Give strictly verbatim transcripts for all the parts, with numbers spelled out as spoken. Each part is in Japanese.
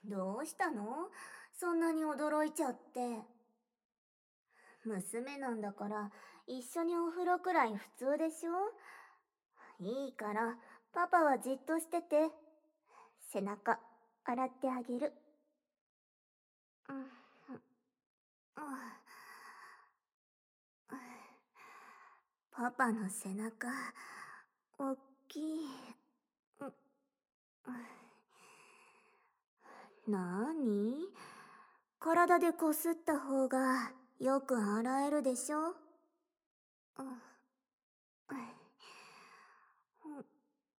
どうしたの？そんなに驚いちゃって。娘なんだから、一緒にお風呂くらい普通でしょ？いいから、パパはじっとしてて。背中、洗ってあげる。うん、うん、うん。パパの背中、おっきい。うん、なーに？体でこすった方がよく洗えるでしょ？うん、うん、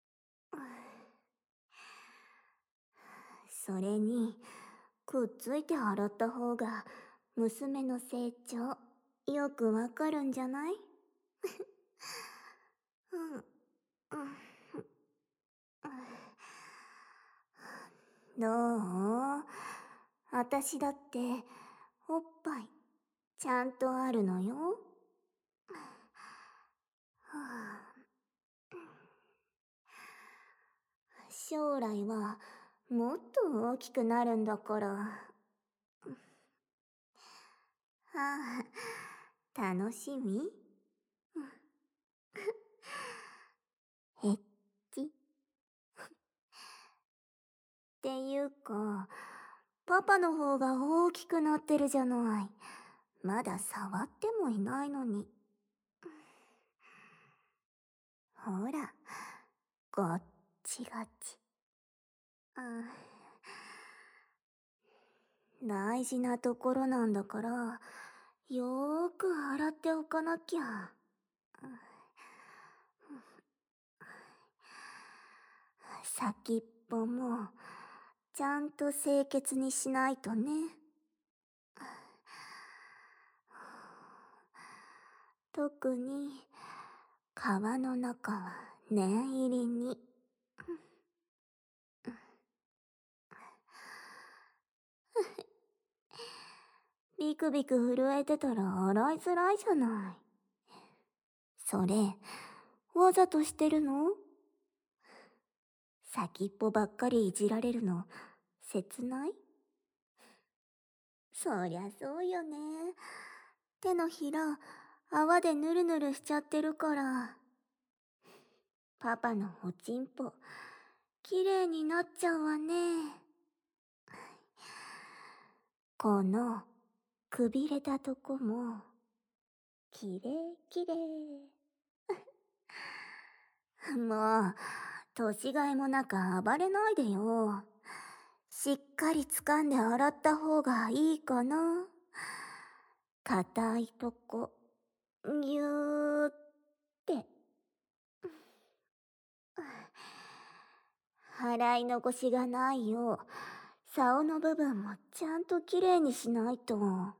それに、くっついて洗った方が娘の成長よくわかるんじゃない？うん、うん、どう？あたしだっておっぱいちゃんとあるのよ。はあ、将来はもっと大きくなるんだから。はあ、楽しみ？えっち。っていうか、パパの方が大きくなってるじゃない。まだ触ってもいないのに。ほら、ガッチガチ。あ、大事なところなんだから、よーく洗っておかなきゃ。先っぽも、ちゃんと清潔にしないとね。特に、皮の中は念入りに。ビクビク震えてたら洗いづらいじゃない。それ、わざとしてるの？先っぽばっかりいじられるの、切ない？そりゃそうよね。手のひら、泡でぬるぬるしちゃってるから。パパのおちんぽ、きれいになっちゃうわね。この、くびれたとこも、きれいきれい。もう、年がいもなく暴れないでよ。しっかり掴んで洗った方がいいかな。硬いとこ、ぎゅーって。洗い残しがないよう、竿の部分もちゃんときれいにしないと。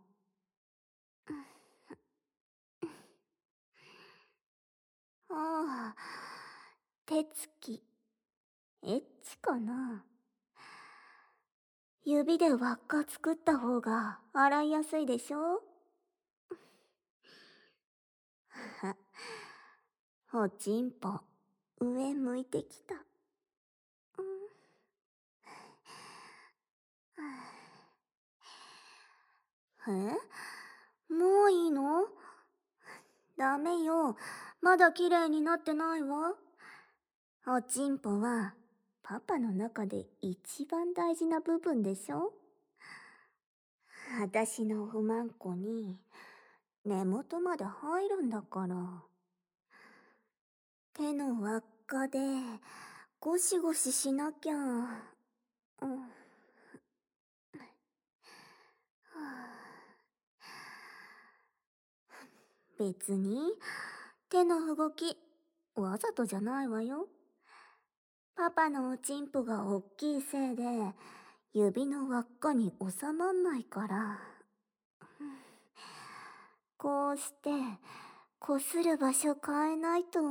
ああ、手つき、エッチかな。指で輪っか作った方が洗いやすいでしょ？おちんぽ、上向いてきた。うん、え？もういいの？ダメよ。まだ綺麗になってないわ。おちんぽは、パパの中で一番大事な部分でしょ？あたしの不満子に、根元まで入るんだから。手の輪っかで、ゴシゴシしなきゃ。うん。はあ、別に、手の動き、わざとじゃないわよ。パパのおちんぽがおっきいせいで、指の輪っかに収まんないから。こうして、こする場所変えないと。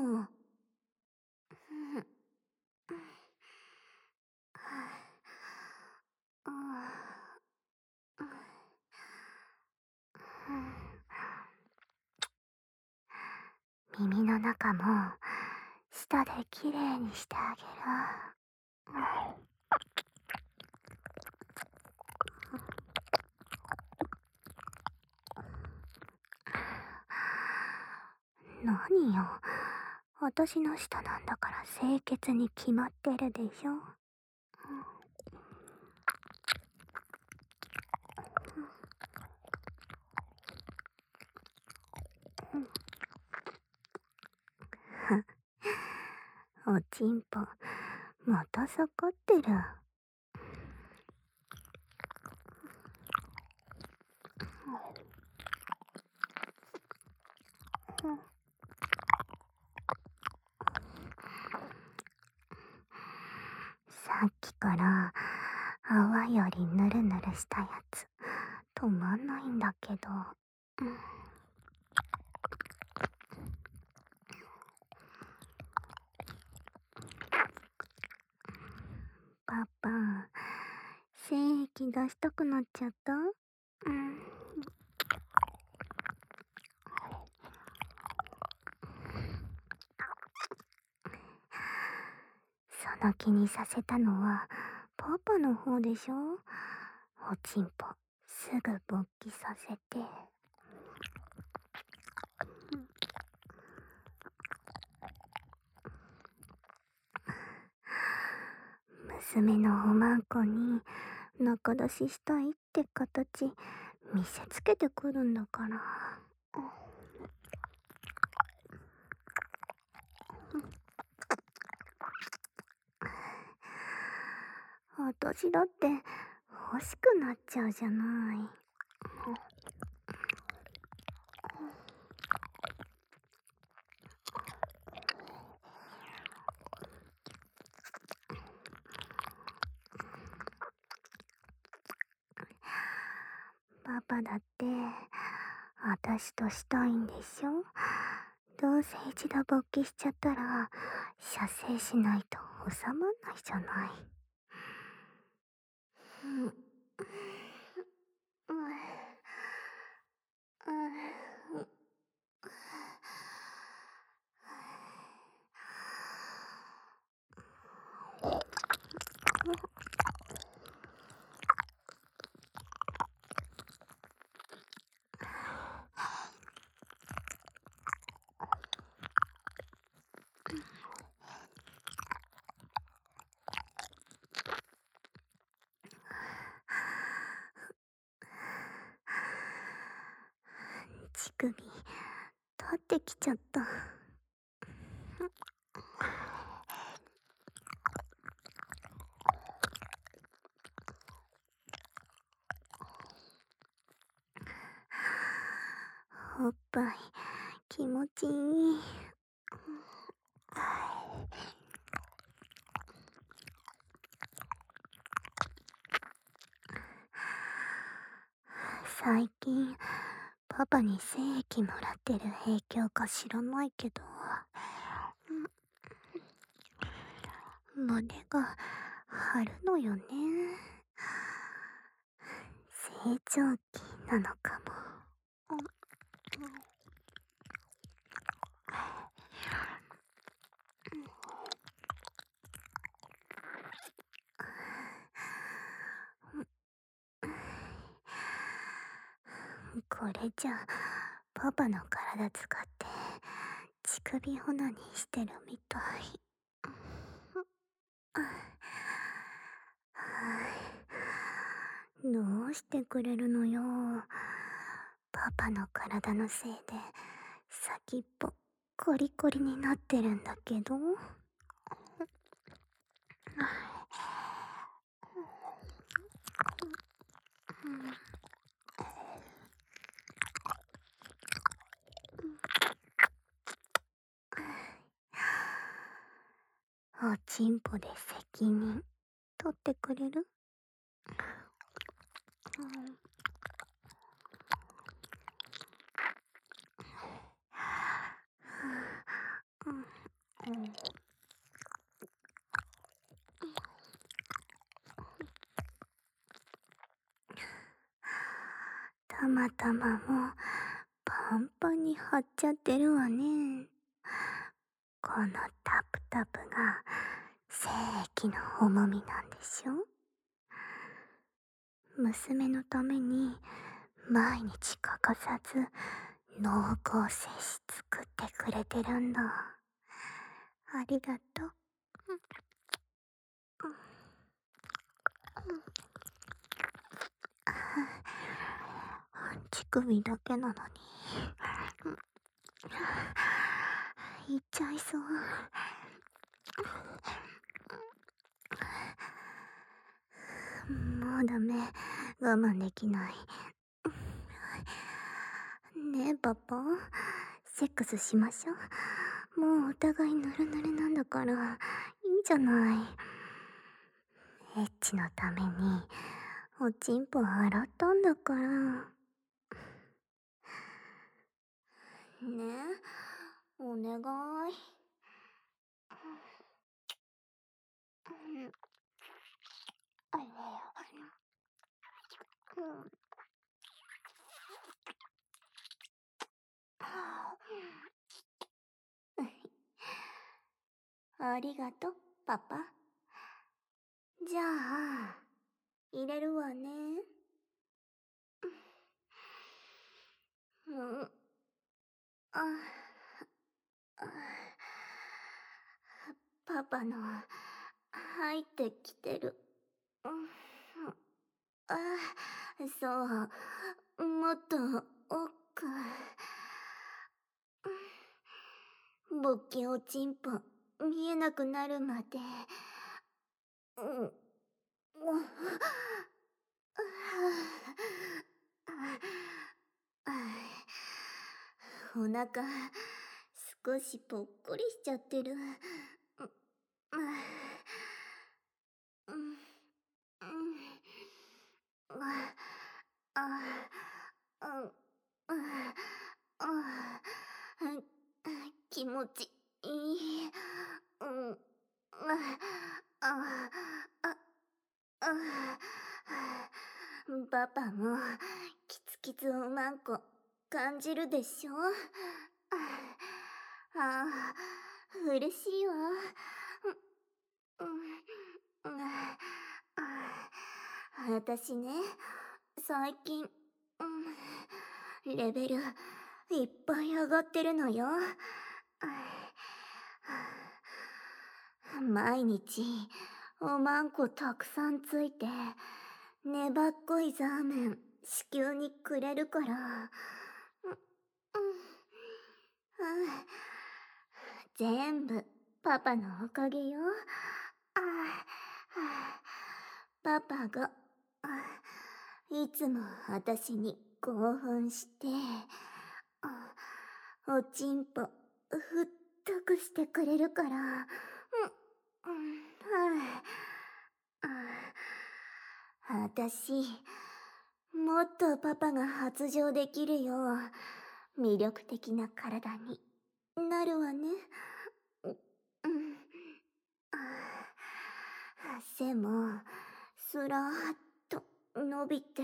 耳の中も、舌できれいにしてあげる。 私の舌なんだから清潔に決まってるでしょ。おちんぽ、また下がってる。さっきから泡よりヌルヌルしたやつ止まんないんだけど、うん、パパ、精液出したくなっちゃった。うん、その気にさせたのはパパの方でしょ。おちんぽすぐ勃起させて。娘のおまんこに仲出ししたいって形見せつけてくるんだから。私だって欲しくなっちゃうじゃない。パパだって私としたいんでしょ。どうせ一度勃起しちゃったら射精しないと収まんないじゃない。うん、うん、うん、乳首立ってきちゃった。おっぱい気持ちいい。最近パパに精液もらってる影響か知らないけど、胸が張るのよね。成長期なのかも。これじゃパパの体使って乳首オナニーしてるみたい。どうしてくれるのよ。パパの体のせいで先っぽコリコリになってるんだけど。おちんぽで責任取ってくれる？たまたまもパンパンに張っちゃってるわね。このタプタプが精液の重みなんでしょ。娘のために毎日欠かさず濃厚摂取作ってくれてるんだ。 ありがとう。乳首だけなのに言っちゃいそう。もうダメ、我慢できない。ねえパパ、セックスしましょう。もうお互いヌルヌルなんだからいいじゃない。エッチのためにおちんぽ洗ったんだから。ねえ、お願い。あれありがとう、パパ。じゃあ、入れるわね。うん。あ、あパパの入ってきてる。うん、あ、そう、もっと奥。ぼっきおちんぽ見えなくなるまで。うん、うん、お腹少しぽっこりしちゃってる。うん、うん、あ、あ、うん、あ、気持ちいい。うん、あ、あ、あ、あ、パパもキツキツおまんこ感じるでしょ。ああ、嬉しいわ。うん、うん、あ、私ね、最近、うん、レベルいっぱい上がってるのよ。毎日おまんこたくさんついて粘っこいザーメン子宮にくれるから。うん、うん、全部パパのおかげよ。パパがいつも私に興奮しておちんぽふっとくしてくれるから。うん、うん、はあ、私もっとパパが発情できるよう魅力的な体になるわね。うん、背もすらーっと伸びて、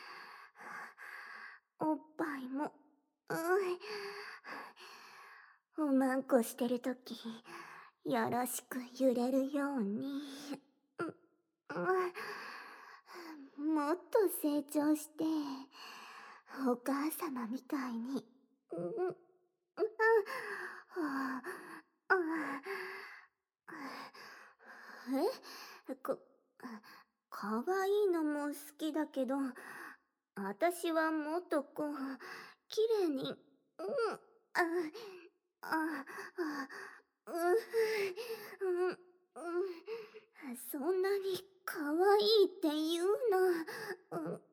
おっぱいも、うん、おまんこしてるときよろしく揺れるように。うん、うん、もっと成長してお母様みたいに。うん、うん、ああ、え、こ、かわいいのも好きだけど、私はもっとこう、綺麗に、うん、あ、あ、あ、うん、うん、うん、そんなにかわいいって言うの。うん、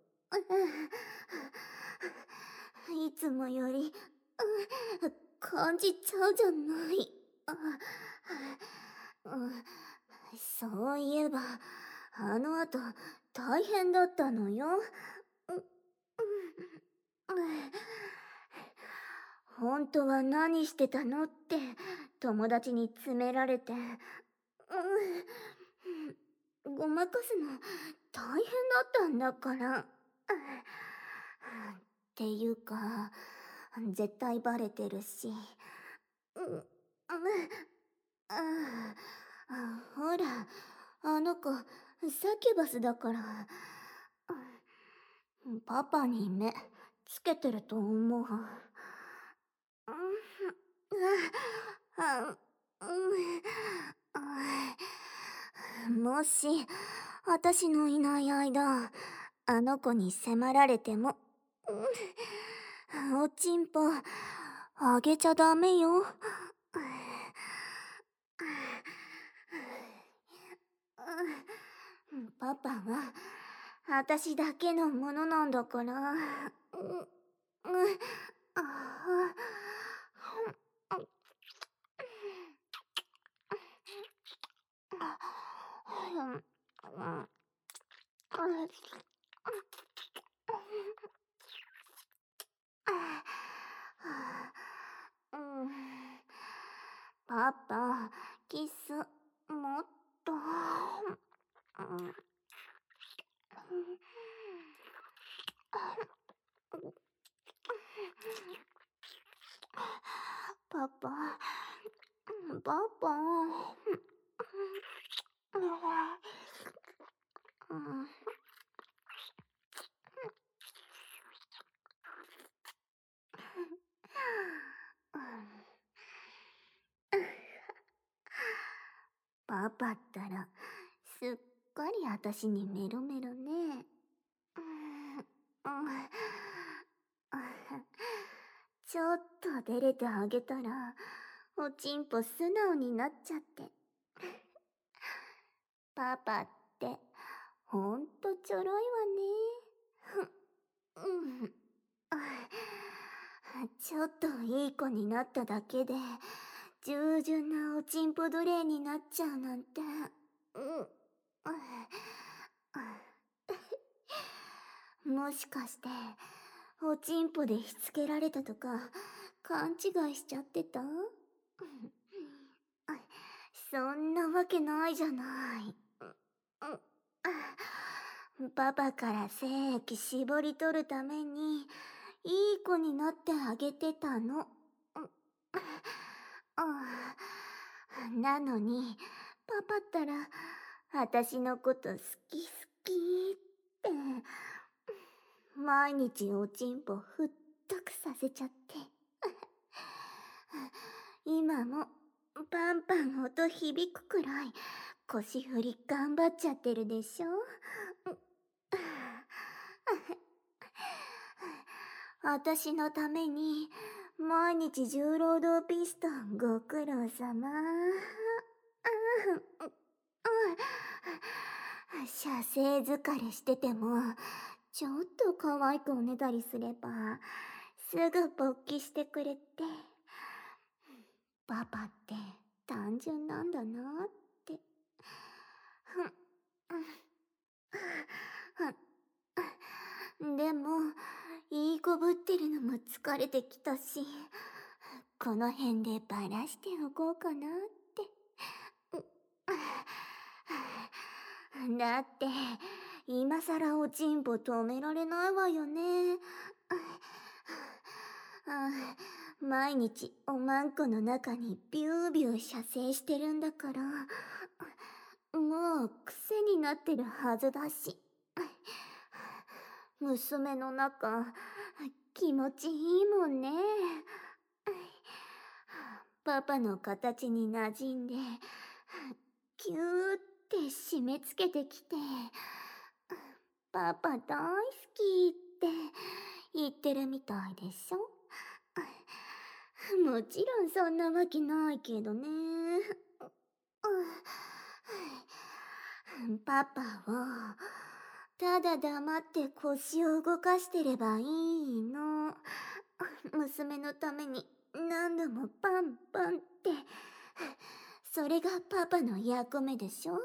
いつもより、うん、感じちゃうじゃない。あ、うん、そういえば、あの後、大変だったのよ。うん、うん、本当は何してたのって友達に詰められて、うん、ごまかすの大変だったんだから。っていうか、絶対バレてるし。うん、ああ、ほら、あの子、サキュバスだから。パパに目つけてると思う。うん、あ、 うん、もし私のいない間あの子に迫られても、うん、おちんぽあげちゃダメよ。パパは私だけのものなんだから。うん、うん、あうん、パパ、キスもっと。うん、パパ、パパ。うん、パパったらすっかり私にメロメロね。うん、うん、ちょっと照れてあげたらおちんぽ素直になっちゃって。パパってほんとちょろいわね。うん、ちょっといい子になっただけで従順なおちんぽ奴隷になっちゃうなんて。うん、もしかしておちんぽでしつけられたとか勘違いしちゃってた？そんなわけないじゃない。パパから精液絞り取るためにいい子になってあげてたの。なのにパパったら私のこと好き好きって毎日おちんぽふっとくさせちゃって。今もパンパン音響くくらい腰振り頑張っちゃってるでしょ。私のために毎日重労働ピストンご苦労様。射精疲れしててもちょっと可愛くおねだりすればすぐ勃起してくれて、パパって単純なんだなって。でもいい子ぶってるのも疲れてきたし、この辺でバラしておこうかなって。だって今さらおちんぽ止められないわよね。毎日おまんこの中にビュービュー射精してるんだから、もう癖になってるはずだし。娘の中気持ちいいもんね。パパの形に馴染んでキューって締め付けてきて、パパ大好きって言ってるみたいでしょ。もちろんそんなわけないけどね。パパはただ黙って腰を動かしてればいいの。娘のために何度もパンパンって、それがパパの役目でしょ。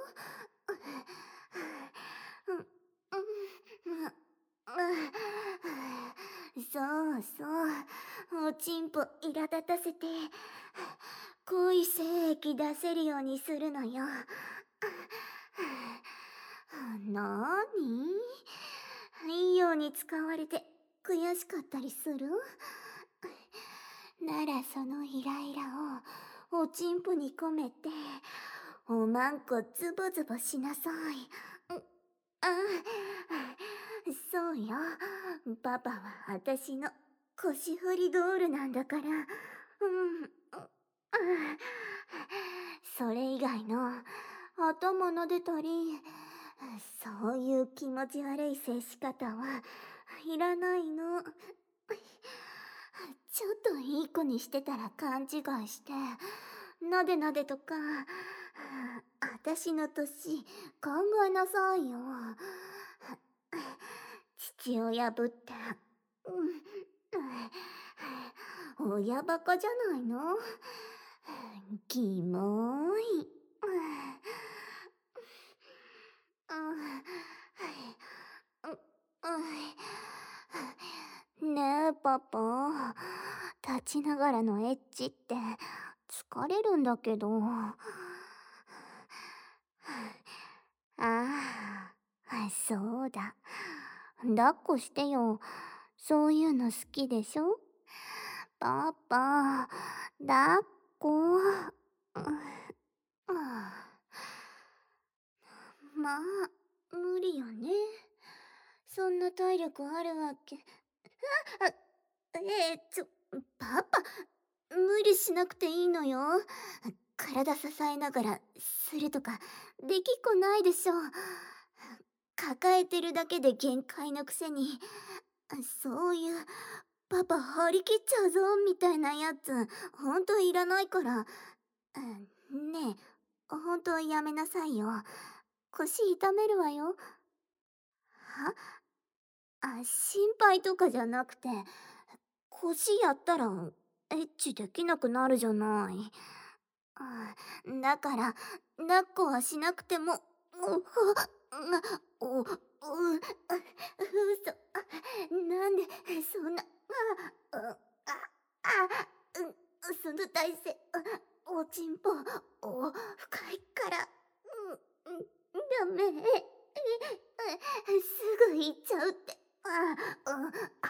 そうそう、おちんぽ苛立たせて濃い精液出せるようにするのよ。なーに？いいように使われて悔しかったりする？ならそのイライラをおちんぽに込めておまんこズボズボしなさい。あ、そうよ。パパは私の腰振りドールなんだから。うん。 それ以外の頭撫でたり、そういう気持ち悪い接し方はいらないの。ちょっといい子にしてたら勘違いして、なでなでとか、あたしの年考えなさいよ。父親ぶって、うん、親バカじゃないの？キモーい。ねえパパ、立ちながらのエッチって疲れるんだけど。ああ、そうだ。抱っこしてよ。そういうの好きでしょ？パパ、抱っこ。まあ、無理よね。そんな体力あるわけ。あ、えー、ちょ、パパ、無理しなくていいのよ。体支えながらするとか、できっこないでしょ。抱えてるだけで限界のくせに、そういう、パパ張り切っちゃうぞ、みたいなやつ、ほんといらないから。ねえ、ほんとやめなさいよ。腰痛めるわよ。は？あ、心配とかじゃなくて、腰やったらエッチできなくなるじゃない。だから、抱っこはしなくても、う、お、う、う、嘘、なんで、そんな、あ、あ、あ、うん、その体勢、おちんぽ、お、深いから、うん、ダメ、すぐ行っちゃうって、あ、あ、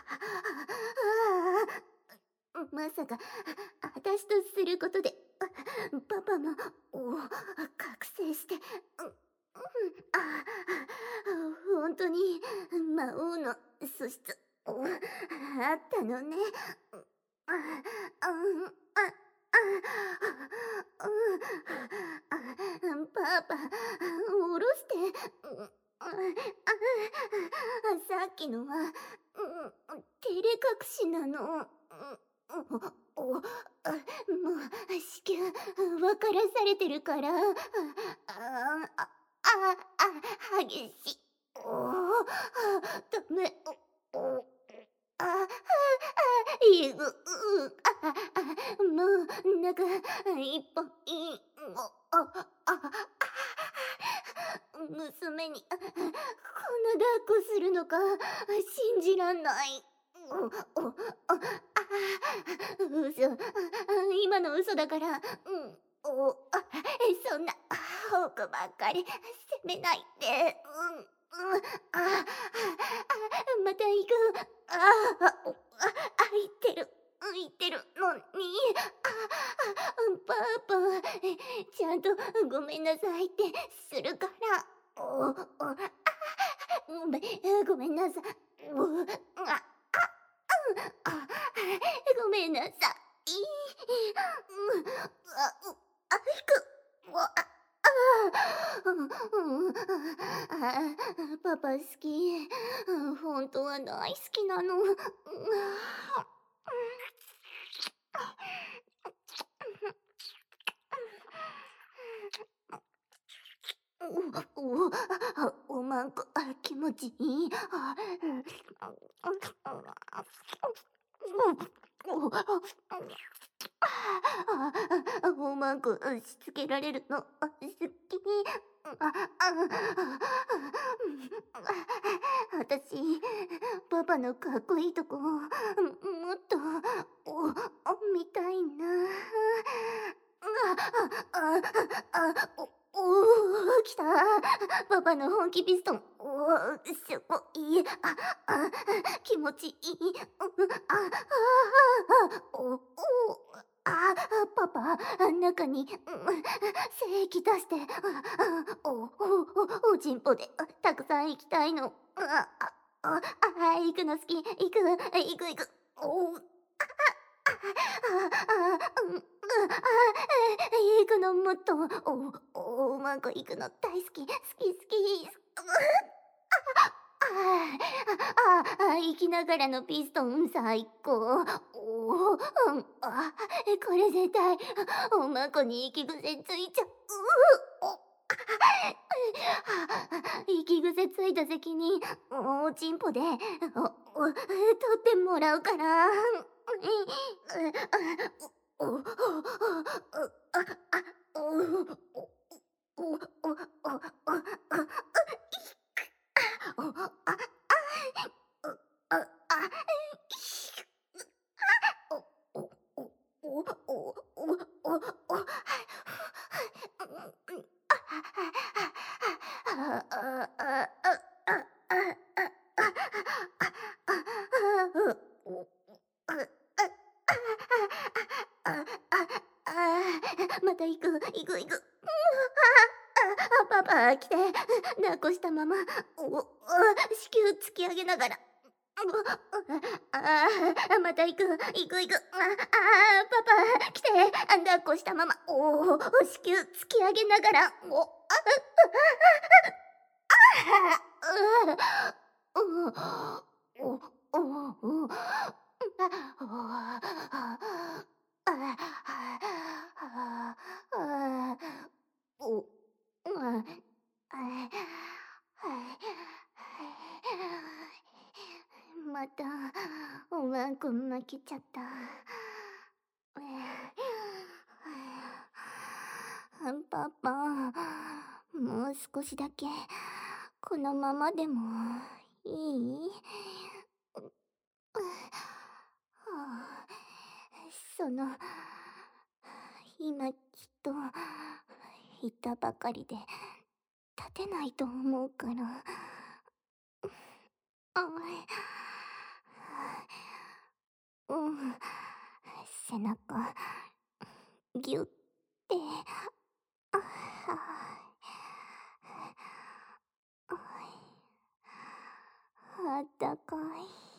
あ、まさか、あたしとすることで、パパも、お、覚醒して、うん、うん、あ、本当に、魔王の素質、あったのね。あ、あ、あ、あ、パパ、下ろして。さっきのは、照れ隠しなの。お、お、もう、子宮、分からされてるから、あ、あ、あ、あ、激しい。お、ダメ、お、お、あ、あ、いぐ、あ、あ、もう、なんか、一本、い、お、あ、あ、娘に、こんな抱っこするのか、信じらんない。お、お、あ、嘘、今の嘘だから、うん、お、あ、そんな、奥ばっかり、責めないで、うん、うん、あ、また行く、あ、あ、あ、言ってる、言ってるのに、あ、パパ、ちゃんとごめんなさいってするから、お、お、あ、ごめん、ごめんなさい、お、あ、あ、ごめんなさい。うん、あ、う、あ、ひく、わ、あ、あ、うん、あ、パパ好き。本当は大好きなの。お、お、あ、おまんこ、あ、気持ちいい。あ、お、あ、おまんこしつけられるの好き。あ、あ、あたし、パパのかっこいいとこ、もっと、お、見たいな。あ、あ、あ、お、お、来た。パパの本気ピストン。お、すごい。あ、あ、気持ちいい。あ、あ、お、お、あ、パパ、中に、精液出して、お、お、お、おちんぽで、たくさん行きたいの。あ、あ、あ、行くの好き。行く、行く、行く。お、あ、あ、あ、 あ、行くのもっと、お、おまんこ行くの大好き、好き好き。ああ、あ、行きながらのピストン最高。おお、うん、あ、これ絶対、おまんこに息癖ついちゃう。お、息癖ついた責任、おちんぽで、お、お、取ってもらうから。お、お、お、お、あ、あ、お、お、お、お、お、お、お、あ、あ、あ、お、お、お、お、お、お、お、お、また行く、行く、行く。あ、パパ来て、抱っこしたまま、お、子宮突き上げながら。ああ、また行く、行く、行く。ああ、パパ来て、抱っこしたまま、おお、子宮突き上げながら。お、あ、あ、うん、お、お、お、お、また、おまんこ負けちゃった。パパ、もう少しだけ、このままでもいい？その、今きっと、言ったばかりで、立てないと思うから。あ、うん、背中、ぎゅって、あ、あったかい。